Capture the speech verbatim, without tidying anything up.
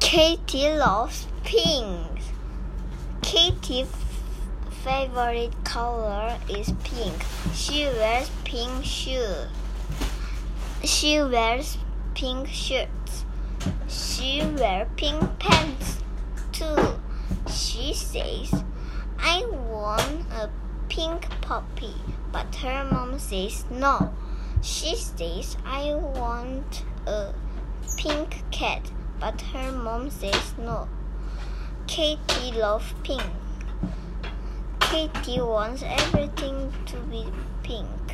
Katie loves pink. Katie's favorite color is pink. She wears pink shoes. She wears pink shirts. She wears pink pants too. She says, "I want a pink puppy," but her mom says no. She says, "I want a pink cat," but her mom says no. Katie loves pink. Katie wants everything to be pink.